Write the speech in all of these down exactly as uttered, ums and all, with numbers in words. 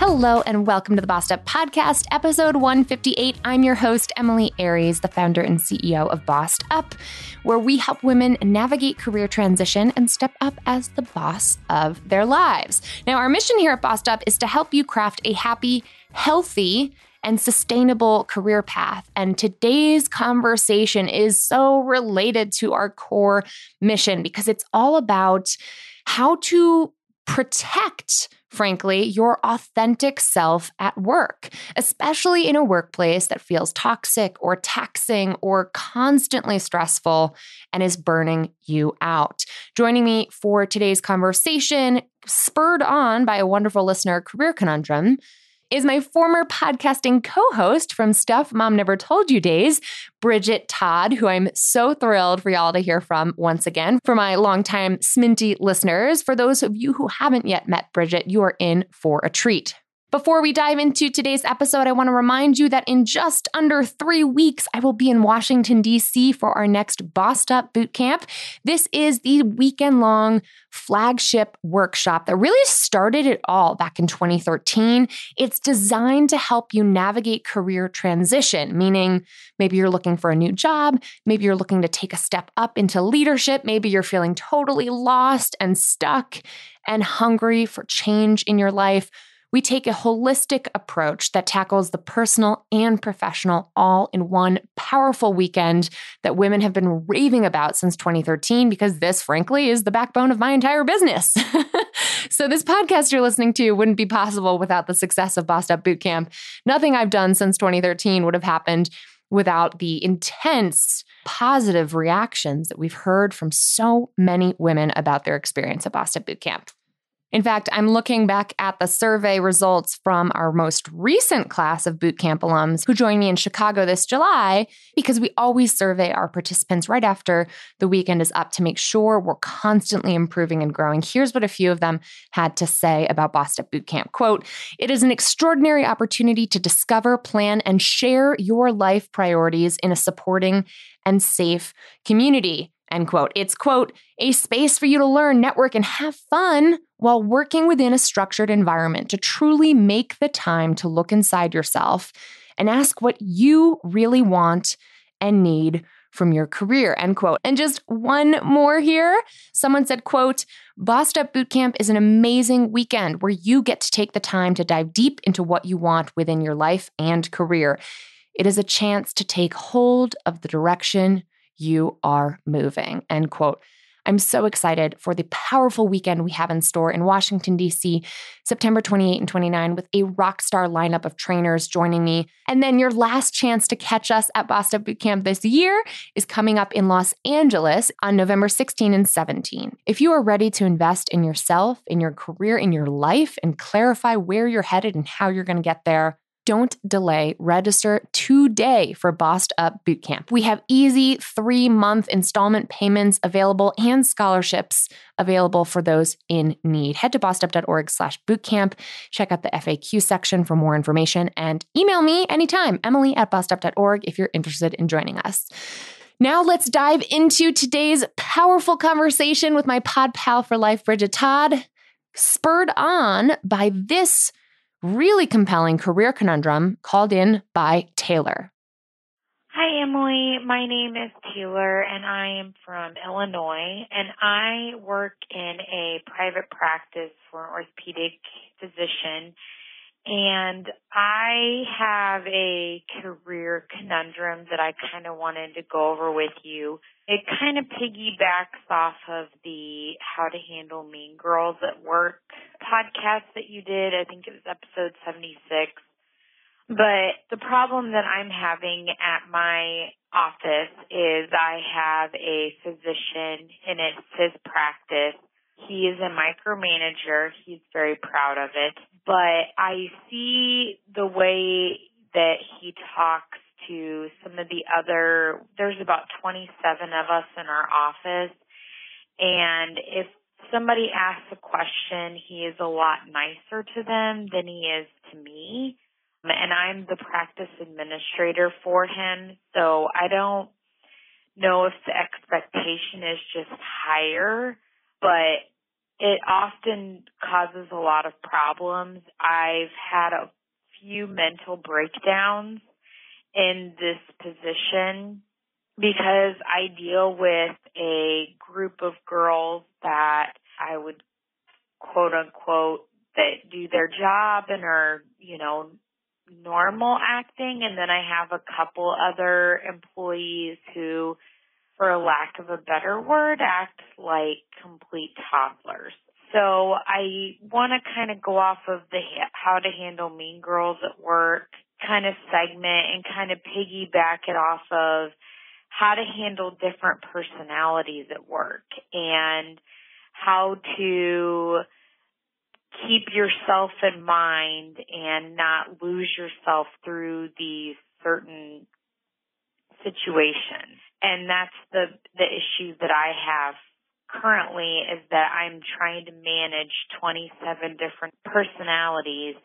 Hello and welcome to the Bossed Up Podcast, episode one fifty-eight. I'm your host, Emily Aries, the founder and C E O of Bossed Up, where we help women navigate career transition and step up as the boss of their lives. Now, our mission here at Bossed Up is to help you craft a happy, healthy, and sustainable career path. And today's conversation is so related to our core mission because it's all about how to protect, frankly, your authentic self at work, especially in a workplace that feels toxic or taxing or constantly stressful and is burning you out. Joining me for today's conversation, spurred on by a wonderful listener career conundrum, is my former podcasting co-host from Stuff Mom Never Told You days, Bridget Todd, who I'm so thrilled for y'all to hear from once again. For my longtime Sminty listeners, for those of you who haven't yet met Bridget, you are in for a treat. Before we dive into today's episode, I want to remind you that in just under three weeks, I will be in Washington, D C for our next Bossed Up Bootcamp. This is the weekend-long flagship workshop that really started it all back in twenty thirteen. It's designed to help you navigate career transition, meaning maybe you're looking for a new job, maybe you're looking to take a step up into leadership, maybe you're feeling totally lost and stuck and hungry for change in your life. We take a holistic approach that tackles the personal and professional all in one powerful weekend that women have been raving about since twenty thirteen because this, frankly, is the backbone of my entire business. So this podcast you're listening to wouldn't be possible without the success of Bossed Up Bootcamp. Nothing I've done since twenty thirteen would have happened without the intense positive reactions that we've heard from so many women about their experience at Bossed Up Bootcamp. In fact, I'm looking back at the survey results from our most recent class of bootcamp alums who joined me in Chicago this July because we always survey our participants right after the weekend is up to make sure we're constantly improving and growing. Here's what a few of them had to say about Bossed Up Bootcamp. Quote, "It is an extraordinary opportunity to discover, plan, and share your life priorities in a supporting and safe community." End quote. It's, quote, "a space for you to learn, network, and have fun while working within a structured environment to truly make the time to look inside yourself and ask what you really want and need from your career," end quote. And just one more here. Someone said, quote, "Bossed Up Bootcamp is an amazing weekend where you get to take the time to dive deep into what you want within your life and career. It is a chance to take hold of the direction you are moving," end quote. I'm so excited for the powerful weekend we have in store in Washington, D C, September twenty-eighth and twenty-ninth, with a rock star lineup of trainers joining me. And then your last chance to catch us at Bossed Up Bootcamp this year is coming up in Los Angeles on November sixteenth and seventeenth. If you are ready to invest in yourself, in your career, in your life, and clarify where you're headed and how you're going to get there, don't delay. Register today for Bossed Up Bootcamp. We have easy three-month installment payments available and scholarships available for those in need. Head to bossedup.org slash bootcamp. Check out the F A Q section for more information and email me anytime, Emily at bossedup dot org, if you're interested in joining us. Now let's dive into today's powerful conversation with my pod pal for life, Bridget Todd, spurred on by this really compelling career conundrum called in by Taylor. Hi, Emily. My name is Taylor, and I am from Illinois, and I work in a private practice for an orthopedic physician, and I have a career conundrum that I kind of wanted to go over with you. It kind of piggybacks off of the How to Handle Mean Girls at Work podcast that you did. I think it was episode seventy-six. But the problem that I'm having at my office is I have a physician, and it's his practice. He is a micromanager. He's very proud of it. But I see the way that he talks to some of the other, there's about twenty-seven of us in our office. And if somebody asks a question, he is a lot nicer to them than he is to me. And I'm the practice administrator for him. So I don't know if the expectation is just higher, but it often causes a lot of problems. I've had a few mental breakdowns in this position because I deal with a group of girls that I would quote unquote that do their job and are, you know, normal acting. And then I have a couple other employees who, for a lack of a better word, act like complete toddlers. So I want to kind of go off of the how to handle mean girls at work kind of segment and kind of piggyback it off of how to handle different personalities at work and how to keep yourself in mind and not lose yourself through these certain situations. And that's the, the issue that I have currently is that I'm trying to manage twenty-seven different personalities,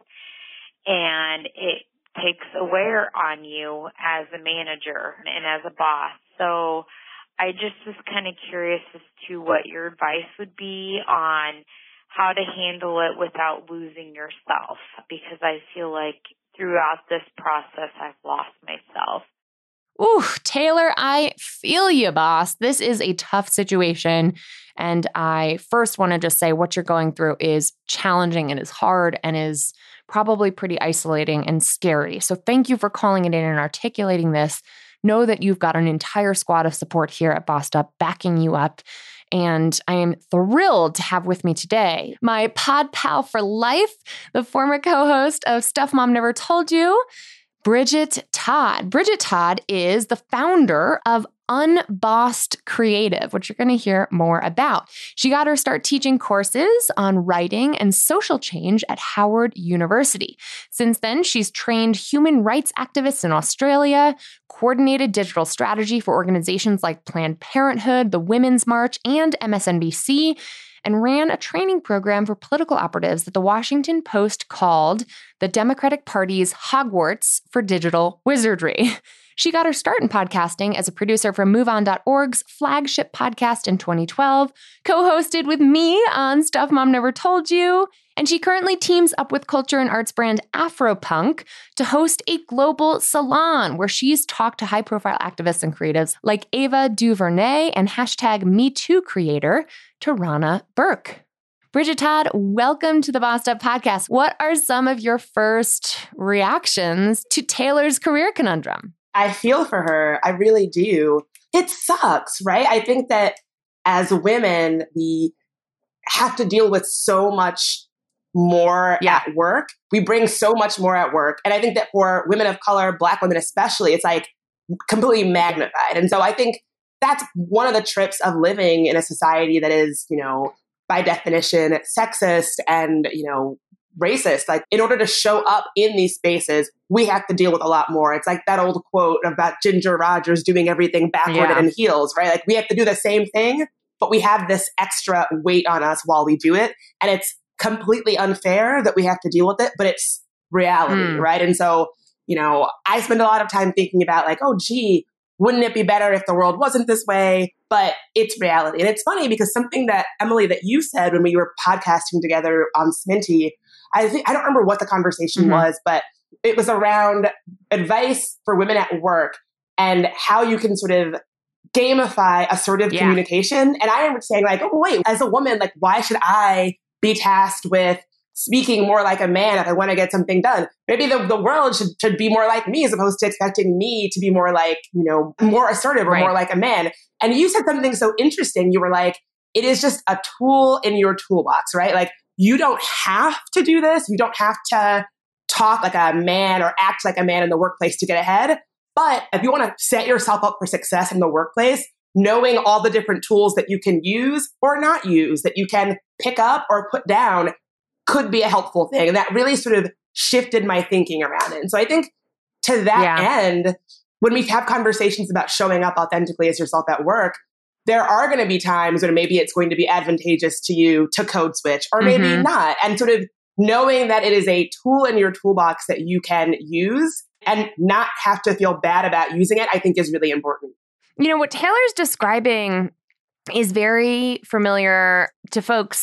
and it takes a wear on you as a manager and as a boss. So I just was kind of curious as to what your advice would be on how to handle it without losing yourself, because I feel like throughout this process I've lost myself. Ooh, Taylor, I feel you, boss. This is a tough situation. And I first want to just say what you're going through is challenging and is hard and is probably pretty isolating and scary. So thank you for calling it in and articulating this. Know that you've got an entire squad of support here at Bossed Up backing you up. And I am thrilled to have with me today my pod pal for life, the former co-host of Stuff Mom Never Told You, Bridget Todd. Bridget Todd is the founder of Unbossed Creative, which you're going to hear more about. She got her start teaching courses on writing and social change at Howard University. Since then, she's trained human rights activists in Australia, coordinated digital strategy for organizations like Planned Parenthood, the Women's March, and M S N B C, and ran a training program for political operatives that the Washington Post called the Democratic Party's Hogwarts for Digital Wizardry. She got her start in podcasting as a producer for move on dot org's flagship podcast in twenty twelve, co-hosted with me on Stuff Mom Never Told You, and she currently teams up with culture and arts brand Afropunk to host a global salon where she's talked to high-profile activists and creatives like Ava DuVernay and hashtag MeToo creator Tarana Burke. Bridget Todd, welcome to the Bossed Up podcast. What are some of your first reactions to Taylor's career conundrum? I feel for her. I really do. It sucks, right? I think that as women, we have to deal with so much more yeah. at work. We bring so much more at work. And I think that for women of color, Black women especially, it's like completely magnified. And so I think that's one of the trips of living in a society that is, you know, by definition, sexist and, you know, racist. Like, in order to show up in these spaces, we have to deal with a lot more. It's like that old quote about Ginger Rogers doing everything backward yeah. and in heels, right? Like, we have to do the same thing, but we have this extra weight on us while we do it. And it's completely unfair that we have to deal with it, but it's reality, mm. right? And so, you know, I spend a lot of time thinking about like, oh, gee, wouldn't it be better if the world wasn't this way? But it's reality. And it's funny because something that, Emily, that you said when we were podcasting together on Sminty, I think, I don't remember what the conversation mm-hmm. was, but it was around advice for women at work and how you can sort of gamify assertive yeah. communication. And I remember saying like, oh, wait, as a woman, like, why should I be tasked with speaking more like a man if I want to get something done? Maybe the, the world should, should be more like me as opposed to expecting me to be more like, you know, more assertive or right. more like a man. And you said something so interesting. You were like, it is just a tool in your toolbox, right? Like, you don't have to do this. You don't have to talk like a man or act like a man in the workplace to get ahead. But if you want to set yourself up for success in the workplace, knowing all the different tools that you can use or not use, that you can pick up or put down, could be a helpful thing. And that really sort of shifted my thinking around it. And so I think to that yeah. end, when we have conversations about showing up authentically as yourself at work, there are going to be times when maybe it's going to be advantageous to you to code switch or maybe mm-hmm. not. And sort of knowing that it is a tool in your toolbox that you can use and not have to feel bad about using it, I think is really important. You know, what Taylor's describing is very familiar to folks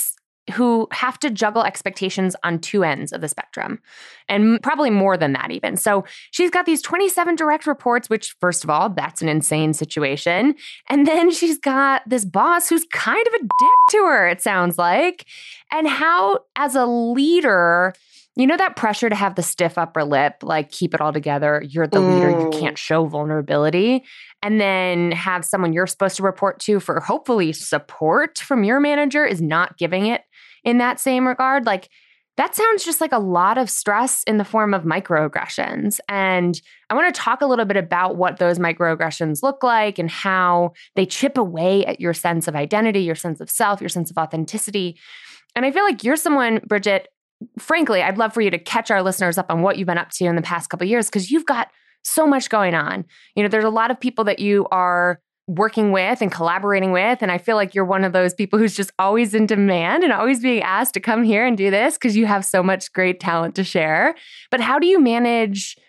who have to juggle expectations on two ends of the spectrum, and probably more than that even. So she's got these twenty-seven direct reports, which, first of all, that's an insane situation. And then she's got this boss who's kind of a dick to her, it sounds like. And how, as a leader, you know that pressure to have the stiff upper lip, like keep it all together, you're the mm. leader, you can't show vulnerability, and then have someone you're supposed to report to for hopefully support from your manager is not giving it in that same regard. Like, that sounds just like a lot of stress in the form of microaggressions. And I want to talk a little bit about what those microaggressions look like and how they chip away at your sense of identity, your sense of self, your sense of authenticity. And I feel like you're someone, Bridget, frankly, I'd love for you to catch our listeners up on what you've been up to in the past couple of years, because you've got so much going on. You know, there's a lot of people that you are working with and collaborating with. And I feel like you're one of those people who's just always in demand and always being asked to come here and do this because you have so much great talent to share. But how do you manage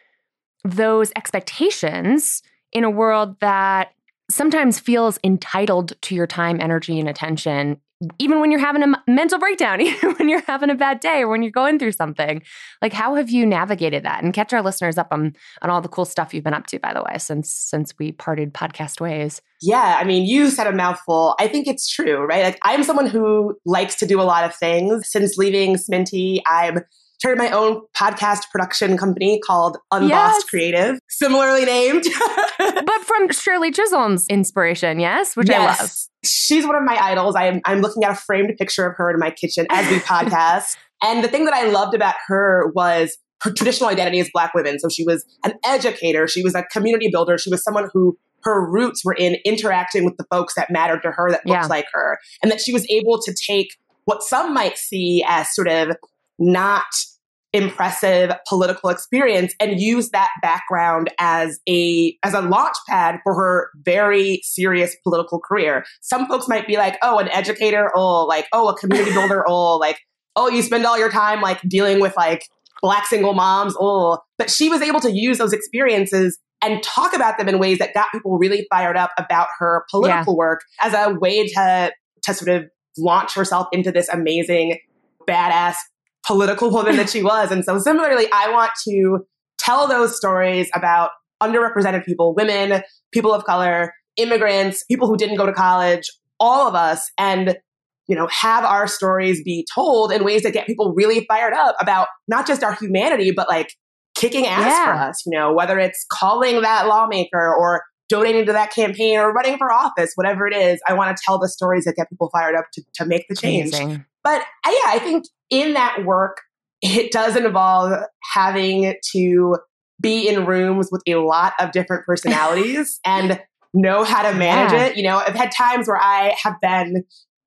those expectations in a world that sometimes feels entitled to your time, energy, and attention, even when you're having a mental breakdown, even when you're having a bad day or when you're going through something? Like, how have you navigated that? And catch our listeners up on, on all the cool stuff you've been up to, by the way, since since we parted podcast ways. Yeah, I mean, you said a mouthful. I think it's true, right? Like, I'm someone who likes to do a lot of things. Since leaving Sminty, I've started my own podcast production company called Unbossed yes. Creative, similarly named. But from Shirley Chisholm's inspiration, yes? Which yes. I love. She's one of my idols. I'm, I'm looking at a framed picture of her in my kitchen as we podcast. And the thing that I loved about her was her traditional identity as Black women. So she was an educator. She was a community builder. She was someone who her roots were in interacting with the folks that mattered to her, that looked yeah. like her. And that she was able to take what some might see as sort of not impressive political experience and use that background as a as a launch pad for her very serious political career. Some folks might be like, oh, an educator, oh, like, oh, a community builder, oh, like, oh, you spend all your time like dealing with like Black single moms, oh. But she was able to use those experiences and talk about them in ways that got people really fired up about her political yeah. work as a way to to sort of launch herself into this amazing, badass political woman that she was. And so similarly, I want to tell those stories about underrepresented people, women, people of color, immigrants, people who didn't go to college, all of us, and, you know, have our stories be told in ways that get people really fired up about not just our humanity, but like kicking ass yeah. for us, you know, whether it's calling that lawmaker or donating to that campaign or running for office, whatever it is. I want to tell the stories that get people fired up to, to make the change. Amazing. But uh, yeah, I think in that work, it does involve having to be in rooms with a lot of different personalities and know how to manage yeah. it. You know, I've had times where I have been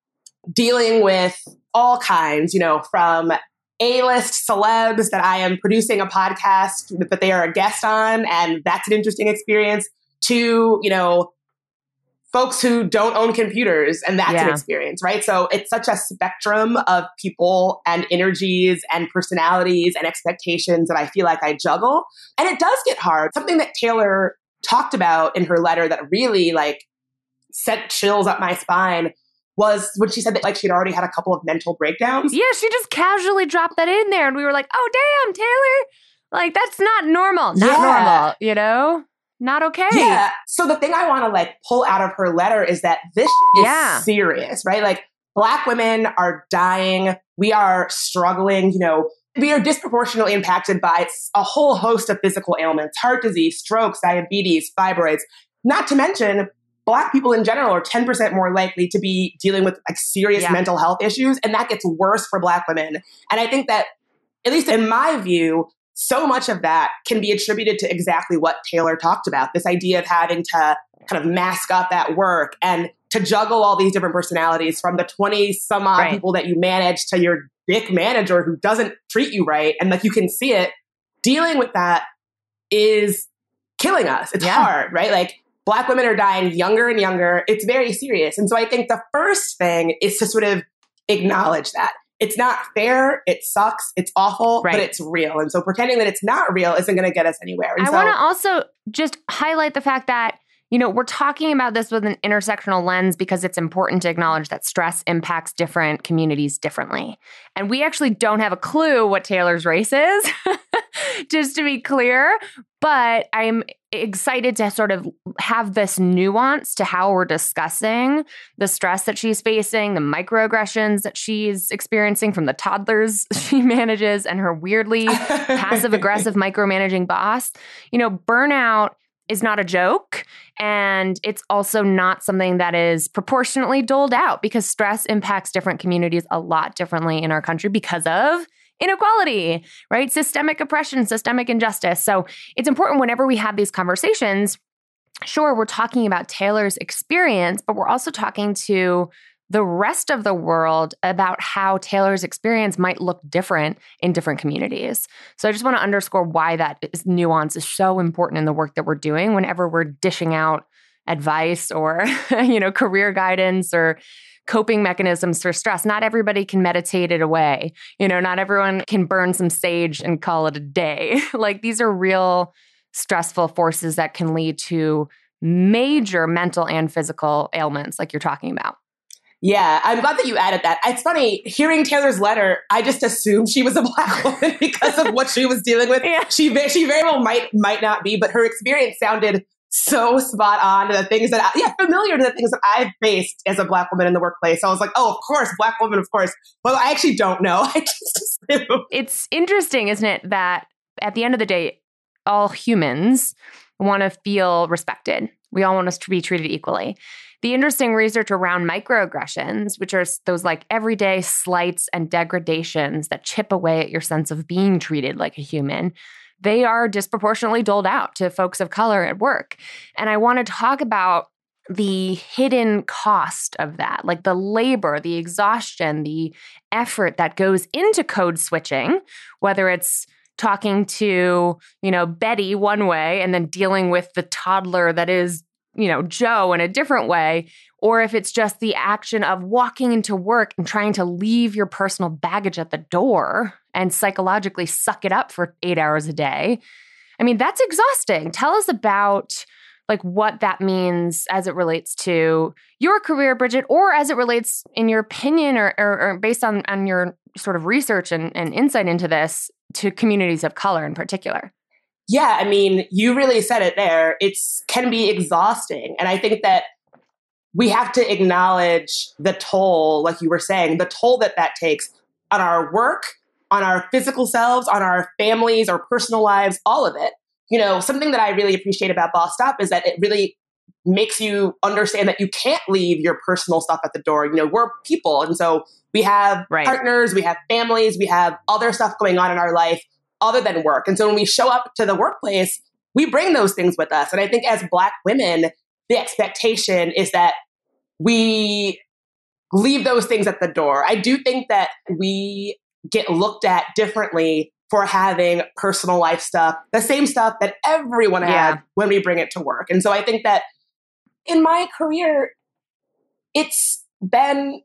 dealing with all kinds, you know, from A-list celebs that I am producing a podcast that they are a guest on, and that's an interesting experience, to, you know, folks who don't own computers, and that's yeah. an experience, right? So it's such a spectrum of people and energies and personalities and expectations that I feel like I juggle. And it does get hard. Something that Taylor talked about in her letter that really like sent chills up my spine was when she said that like she'd already had a couple of mental breakdowns. Yeah, she just casually dropped that in there and we were like, oh, damn, Taylor. Like, that's not normal. Not yeah. normal, you know? Not okay. Yeah. So the thing I want to like pull out of her letter is that this is yeah. serious, right? Like, Black women are dying. We are struggling. You know, we are disproportionately impacted by a whole host of physical ailments, heart disease, strokes, diabetes, fibroids, not to mention Black people in general are ten percent more likely to be dealing with like serious yeah. mental health issues. And that gets worse for Black women. And I think that, at least in my view, so much of that can be attributed to exactly what Taylor talked about, this idea of having to kind of mask up at work and to juggle all these different personalities, from the twenty some odd right. people that you manage to your dick manager who doesn't treat you right. And like, you can see it. Dealing with that is killing us. It's yeah. hard, right? Like, Black women are dying younger and younger. It's very serious. And so I think the first thing is to sort of acknowledge that. It's not fair. It sucks. It's awful, right. but it's real. And so pretending that it's not real isn't going to get us anywhere. And I so, want to also just highlight the fact that You know, we're talking about this with an intersectional lens because it's important to acknowledge that stress impacts different communities differently. And we actually don't have a clue what Taylor's race is, just to be clear. But I'm excited to sort of have this nuance to how we're discussing the stress that she's facing, the microaggressions that she's experiencing from the toddlers she manages, and her weirdly passive-aggressive micromanaging boss. You know, burnout is not a joke, and it's also not something that is proportionately doled out because stress impacts different communities a lot differently in our country because of inequality, right? Systemic oppression, systemic injustice. So it's important whenever we have these conversations, sure, we're talking about Taylor's experience, but we're also talking to the rest of the world about how Taylor's experience might look different in different communities. So I just want to underscore why that is, nuance is so important in the work that we're doing whenever we're dishing out advice or, you know, career guidance or coping mechanisms for stress. Not everybody can meditate it away. You know, not everyone can burn some sage and call it a day. Like, these are real stressful forces that can lead to major mental and physical ailments like you're talking about. Yeah, I'm glad that you added that. It's funny, hearing Taylor's letter, I just assumed she was a Black woman because of what she was dealing with. Yeah. She, she very well might might not be, but her experience sounded so spot on to the things that, I, yeah, familiar to the things that I've faced as a Black woman in the workplace. So I was like, oh, of course, Black woman, of course. Well, I actually don't know. I just assume. It's interesting, isn't it, that at the end of the day, all humans want to feel respected. We all want us to be treated equally. The interesting research around microaggressions, which are those like everyday slights and degradations that chip away at your sense of being treated like a human, they are disproportionately doled out to folks of color at work. And I want to talk about the hidden cost of that, like the labor, the exhaustion, the effort that goes into code switching, whether it's talking to, you know, Betty one way and then dealing with the toddler that is, you know, Joe in a different way, or if it's just the action of walking into work and trying to leave your personal baggage at the door and psychologically suck it up for eight hours a day. I mean, that's exhausting. Tell us about like what that means as it relates to your career, Bridget, or as it relates in your opinion or, or, or based on, on your sort of research and, and insight into this to communities of color in particular. Yeah, I mean, you really said it there. It's can be exhausting. And I think that we have to acknowledge the toll, like you were saying, the toll that that takes on our work, on our physical selves, on our families, our personal lives, all of it. You know, something that I really appreciate about Bossed Up is that it really makes you understand that you can't leave your personal stuff at the door. You know, we're people. And so we have right. partners, we have families, we have other stuff going on in our life other than work. And so when we show up to the workplace, we bring those things with us. And I think as Black women, the expectation is that we leave those things at the door. I do think that we get looked at differently for having personal life stuff, the same stuff that everyone yeah. had when we bring it to work. And so I think that in my career, it's been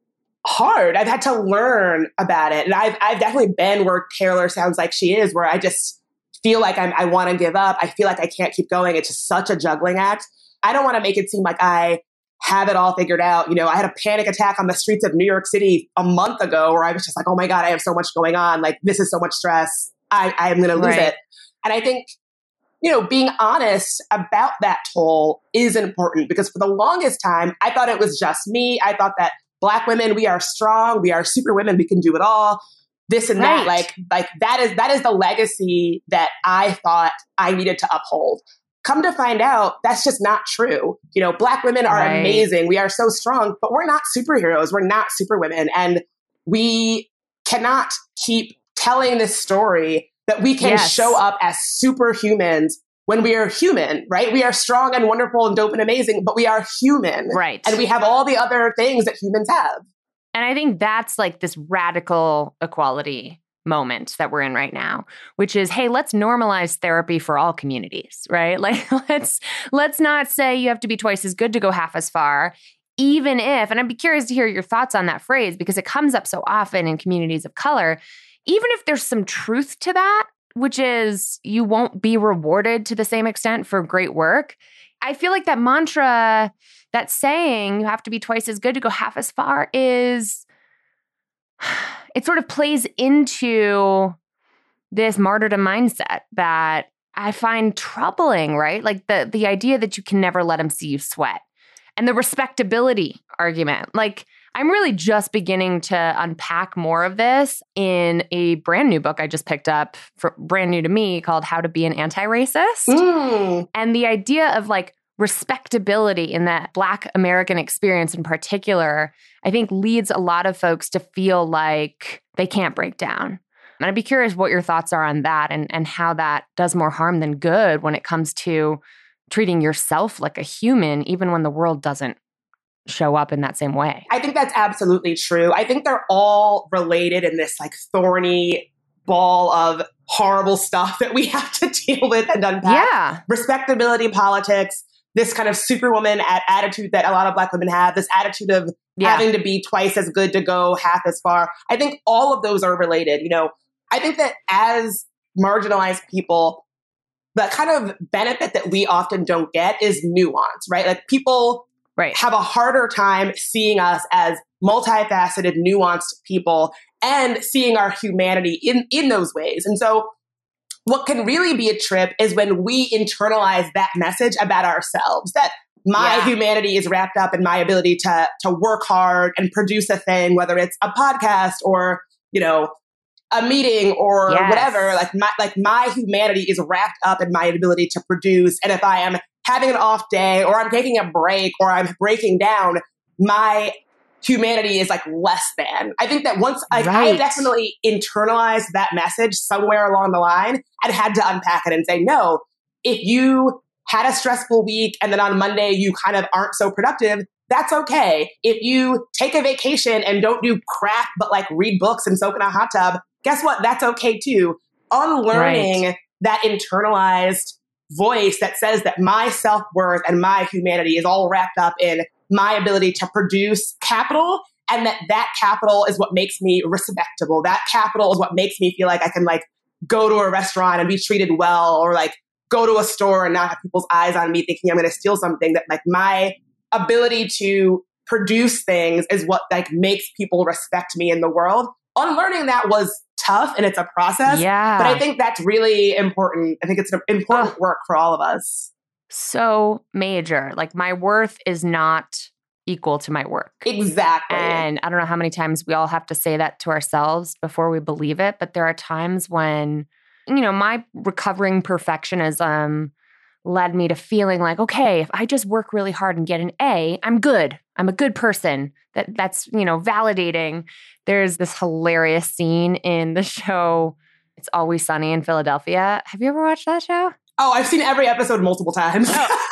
hard. I've had to learn about it. And I've, I've definitely been where Taylor sounds like she is, where I just feel like I'm, I want to give up. I feel like I can't keep going. It's just such a juggling act. I don't want to make it seem like I have it all figured out. You know, I had a panic attack on the streets of New York City a month ago where I was just like, oh my God, I have so much going on. Like, this is so much stress. I, I'm going to lose right. it. And I think, you know, being honest about that toll is important because for the longest time, I thought it was just me. I thought that Black women, we are strong. We are super women. We can do it all. This and right. that. Like, like that is, that is the legacy that I thought I needed to uphold. Come to find out, that's just not true. You know, Black women are right. amazing. We are so strong, but we're not superheroes. We're not superwomen. And we cannot keep telling this story that we can yes. show up as superhumans when we are human, right? We are strong and wonderful and dope and amazing, but we are human. Right. And we have all the other things that humans have. And I think that's like this radical equality moment that we're in right now, which is, hey, let's normalize therapy for all communities, right? Like, let's let's not say you have to be twice as good to go half as far, even if, and I'd be curious to hear your thoughts on that phrase because it comes up so often in communities of color, even if there's some truth to that, which is you won't be rewarded to the same extent for great work, I feel like that mantra, that saying, you have to be twice as good to go half as far, is, it sort of plays into this martyrdom mindset that I find troubling, right? Like the, the idea that you can never let them see you sweat, and the respectability argument. Like, I'm really just beginning to unpack more of this in a brand new book I just picked up, for, brand new to me, called How to Be an Anti-Racist. Mm. And the idea of like respectability in that Black American experience in particular, I think leads a lot of folks to feel like they can't break down. And I'd be curious what your thoughts are on that, and, and how that does more harm than good when it comes to treating yourself like a human, even when the world doesn't show up in that same way. I think that's absolutely true. I think they're all related in this like thorny ball of horrible stuff that we have to deal with and unpack. Yeah. Respectability politics, this kind of superwoman at attitude that a lot of Black women have, this attitude of yeah. having to be twice as good to go half as far. I think all of those are related. You know, I think that as marginalized people, the kind of benefit that we often don't get is nuance, right? Like people right. have a harder time seeing us as multifaceted, nuanced people and seeing our humanity in, in those ways. And so what can really be a trip is when we internalize that message about ourselves, that my yeah. humanity is wrapped up in my ability to, to work hard and produce a thing, whether it's a podcast or, you know, a meeting or yes. whatever. Like my, like my humanity is wrapped up in my ability to produce. And if I am having an off day or I'm taking a break or I'm breaking down, my humanity is like less than. I think that once like, right. I definitely internalized that message somewhere along the line and had to unpack it and say, no, if you had a stressful week and then on Monday you kind of aren't so productive, that's okay. If you take a vacation and don't do crap but like read books and soak in a hot tub, guess what? That's okay too. Unlearning right. that internalized voice that says that my self-worth and my humanity is all wrapped up in my ability to produce capital, and that that capital is what makes me respectable. That capital is what makes me feel like I can like go to a restaurant and be treated well, or like go to a store and not have people's eyes on me thinking I'm going to steal something. That like my ability to produce things is what like makes people respect me in the world. Unlearning that was tough and it's a process. Yeah. But I think that's really important. I think it's an important oh. work for all of us. So major. Like my worth is not equal to my work. Exactly. And I don't know how many times we all have to say that to ourselves before we believe it. But there are times when, you know, my recovering perfectionism led me to feeling like, okay, if I just work really hard and get an A, I'm good. I'm a good person. That that's, you know, validating. There's this hilarious scene in the show It's Always Sunny in Philadelphia. Have you ever watched that show? Oh, I've seen every episode multiple times. Oh,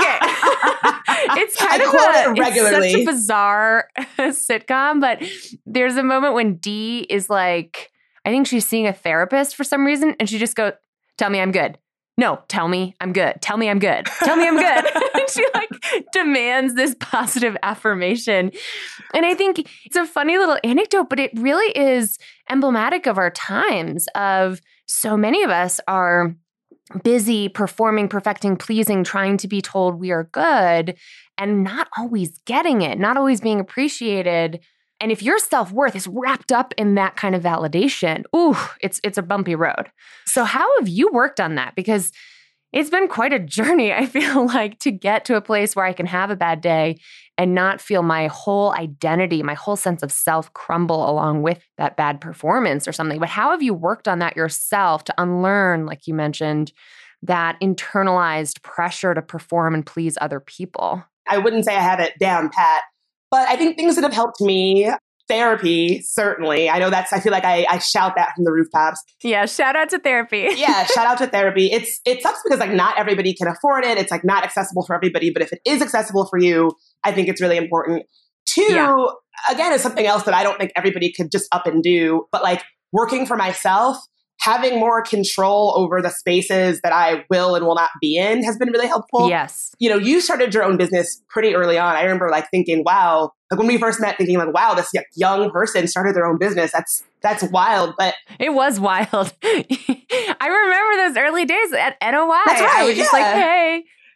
okay. It's kind I of quote a, it regularly. It's such a bizarre sitcom, but there's a moment when Dee is like, I think she's seeing a therapist for some reason, and she just goes, "Tell me I'm good. No, tell me I'm good. Tell me I'm good. Tell me I'm good." And she like demands this positive affirmation. And I think it's a funny little anecdote, but it really is emblematic of our times. Of so many of us are busy performing, perfecting, pleasing, trying to be told we are good and not always getting it, not always being appreciated. And if your self-worth is wrapped up in that kind of validation, ooh, it's it's a bumpy road. So how have you worked on that? Because it's been quite a journey, I feel like, to get to a place where I can have a bad day and not feel my whole identity, my whole sense of self crumble along with that bad performance or something. But how have you worked on that yourself to unlearn, like you mentioned, that internalized pressure to perform and please other people? I wouldn't say I have it down pat, but I think things that have helped me, therapy, certainly. I know that's, I feel like I, I shout that from the rooftops. Yeah, shout out to therapy. yeah, shout out to therapy. It's It sucks because like not everybody can afford it. It's like not accessible for everybody. But if it is accessible for you, I think it's really important. Two, yeah. again, is something else that I don't think everybody could just up and do. But like working for myself, having more control over the spaces that I will and will not be in has been really helpful. Yes. You know, you started your own business pretty early on. I remember like thinking, wow, like when we first met, thinking like, wow, this young person started their own business. That's that's wild. But it was wild. I remember those early days at N O Y. That's right, I was just yeah. like, hey,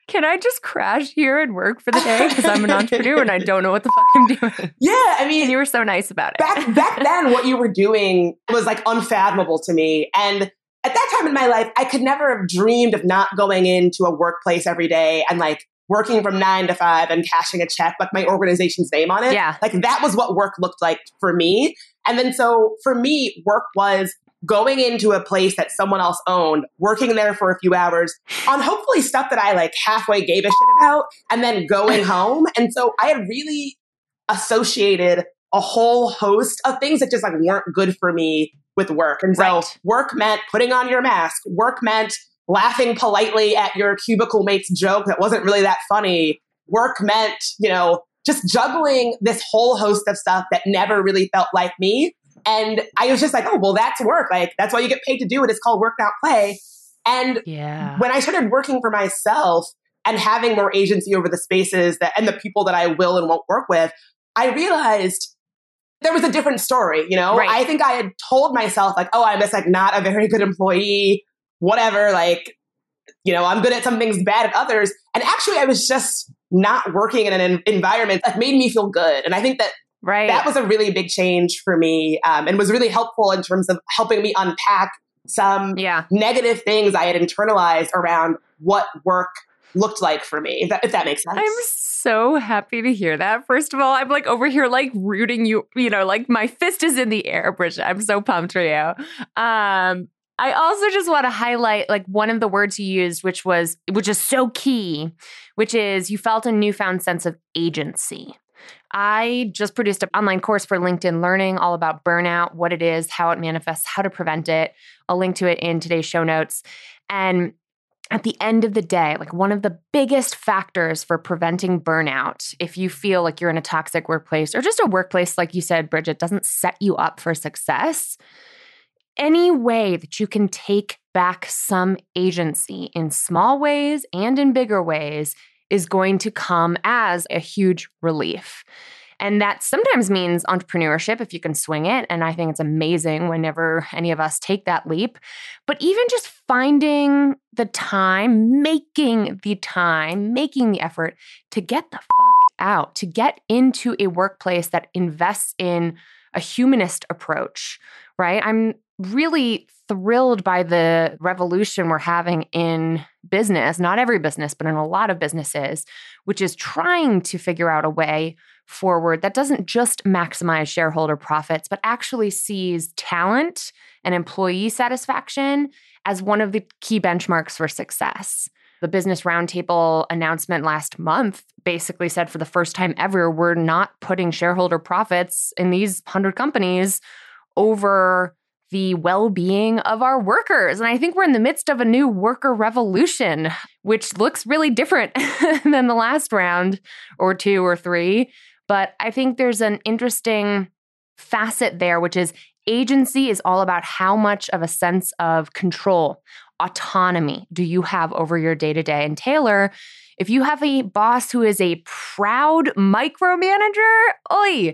can I just crash here and work for the day? Because I'm an entrepreneur and I don't know what the fuck I'm doing. Yeah, I mean, and you were so nice about it. Back, back then, what you were doing was like unfathomable to me. And at that time in my life, I could never have dreamed of not going into a workplace every day and like working from nine to five and cashing a check with my organization's name on it. Yeah. Like that was what work looked like for me. And then so for me, work was going into a place that someone else owned, working there for a few hours on hopefully stuff that I like halfway gave a shit about, and then going home. And so I had really associated a whole host of things that just like weren't good for me with work. And so right. work meant putting on your mask. Work meant laughing politely at your cubicle mate's joke that wasn't really that funny. Work meant, you know, just juggling this whole host of stuff that never really felt like me. And I was just like, oh, well, that's work. Like, that's why you get paid to do it. It's called work, not play. And yeah. when I started working for myself and having more agency over the spaces that and the people that I will and won't work with, I realized there was a different story. You know, right. I think I had told myself like, oh, I'm just like not a very good employee, whatever. Like, you know, I'm good at some things, bad at others. And actually, I was just not working in an environment that made me feel good. And I think that Right. that was a really big change for me um, and was really helpful in terms of helping me unpack some yeah. negative things I had internalized around what work looked like for me, if that, if that makes sense. I'm so happy to hear that. First of all, I'm like over here like rooting you, you know, like my fist is in the air, Bridget. I'm so pumped for you. Um, I also just want to highlight like one of the words you used, which was, which is so key, which is you felt a newfound sense of agency. I just produced an online course for LinkedIn Learning all about burnout, what it is, how it manifests, how to prevent it. I'll link to it in today's show notes. And at the end of the day, like one of the biggest factors for preventing burnout, if you feel like you're in a toxic workplace or just a workplace, like you said, Bridget, doesn't set you up for success, any way that you can take back some agency in small ways and in bigger ways is going to come as a huge relief. And that sometimes means entrepreneurship if you can swing it. And I think it's amazing whenever any of us take that leap. But even just finding the time, making the time, making the effort to get the fuck out, to get into a workplace that invests in a humanist approach, right? I'm really thrilled by the revolution we're having in business, not every business, but in a lot of businesses, which is trying to figure out a way forward that doesn't just maximize shareholder profits, but actually sees talent and employee satisfaction as one of the key benchmarks for success. The Business Roundtable announcement last month basically said for the first time ever, we're not putting shareholder profits in these one hundred companies over the well-being of our workers. And I think we're in the midst of a new worker revolution, which looks really different than the last round or two or three. But I think there's an interesting facet there, which is agency is all about how much of a sense of control, autonomy do you have over your day-to-day. And Taylor, if you have a boss who is a proud micromanager, oi,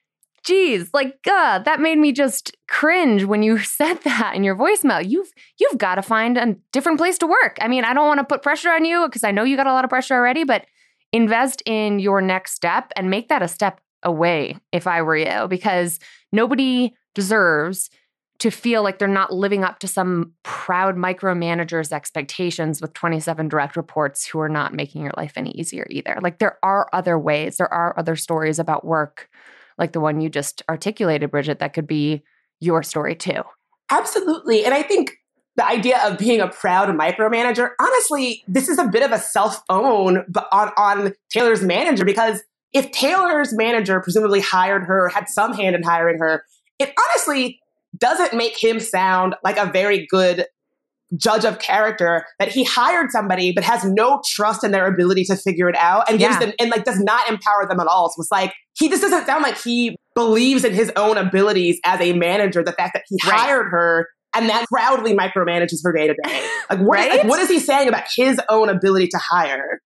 geez, like, uh, that made me just cringe when you said that in your voicemail. You've you've got to find a different place to work. I mean, I don't want to put pressure on you because I know you got a lot of pressure already, but invest in your next step and make that a step away if I were you, because nobody deserves to feel like they're not living up to some proud micromanager's expectations with twenty-seven direct reports who are not making your life any easier either. Like there are other ways, there are other stories about work like the one you just articulated, Bridget, that could be your story too. Absolutely. And I think the idea of being a proud micromanager, honestly, this is a bit of a self-own on, on Taylor's manager, because if Taylor's manager presumably hired her, had some hand in hiring her, it honestly doesn't make him sound like a very good judge of character that he hired somebody but has no trust in their ability to figure it out and gives yeah. them and like does not empower them at all. So it's like he just doesn't sound like he believes in his own abilities as a manager. The fact that he right. hired her and then proudly micromanages her day to day. Like what, right? like what is he saying about his own ability to hire?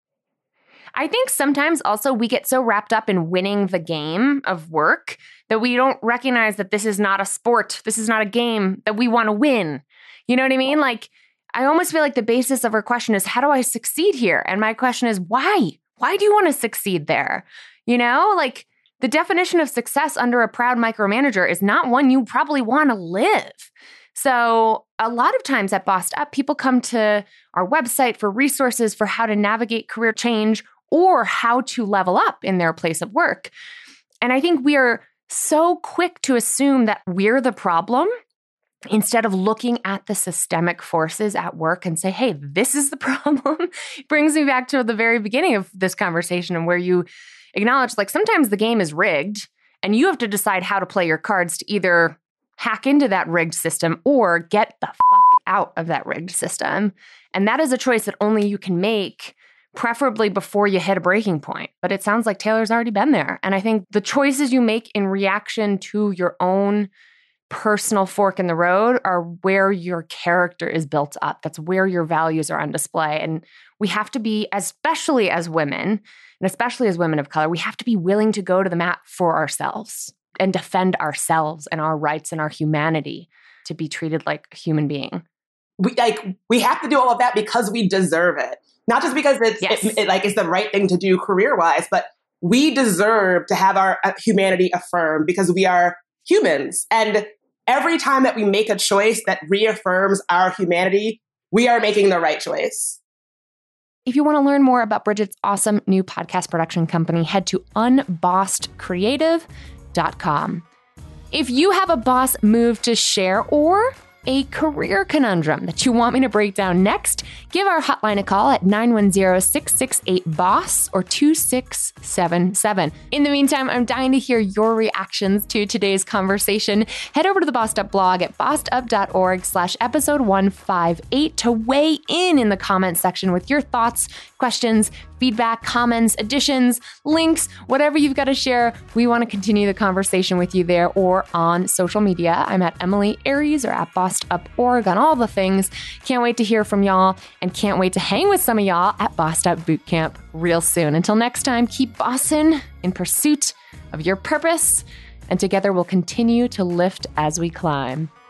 I think sometimes also we get so wrapped up in winning the game of work that we don't recognize that this is not a sport. This is not a game that we want to win. You know what I mean? Like, I almost feel like the basis of her question is, how do I succeed here? And my question is, why? Why do you want to succeed there? You know, like the definition of success under a proud micromanager is not one you probably want to live. So a lot of times at Bossed Up, people come to our website for resources for how to navigate career change or how to level up in their place of work. And I think we are so quick to assume that we're the problem instead of looking at the systemic forces at work and say, hey, this is the problem. It brings me back to the very beginning of this conversation and where you acknowledge, like, sometimes the game is rigged and you have to decide how to play your cards to either hack into that rigged system or get the fuck out of that rigged system. And that is a choice that only you can make, preferably before you hit a breaking point. But it sounds like Taylor's already been there. And I think the choices you make in reaction to your own personal fork in the road are where your character is built up. That's where your values are on display. And we have to be, especially as women, and especially as women of color, we have to be willing to go to the mat for ourselves and defend ourselves and our rights and our humanity to be treated like a human being. We like we have to do all of that because we deserve it. Not just because it's yes. it, it, like it's the right thing to do career-wise, but we deserve to have our uh, humanity affirmed because we are humans. And every time that we make a choice that reaffirms our humanity, we are making the right choice. If you want to learn more about Bridget's awesome new podcast production company, head to unbossedcreative dot com. If you have a boss move to share or a career conundrum that you want me to break down next, give our hotline a call at nine one zero, six six eight, B O S S or two six seven seven. In the meantime, I'm dying to hear your reactions to today's conversation. Head over to the Bossed Up blog at bossedup.org slash episode one fifty-eight to weigh in in the comments section with your thoughts, questions, feedback, comments, additions, links, whatever you've got to share. We want to continue the conversation with you there or on social media. I'm at Emily Aries or at Bossed Up Org on all the things. Can't wait to hear from y'all and can't wait to hang with some of y'all at Bossed Up Bootcamp real soon. Until next time, keep bossing in pursuit of your purpose, and together we'll continue to lift as we climb.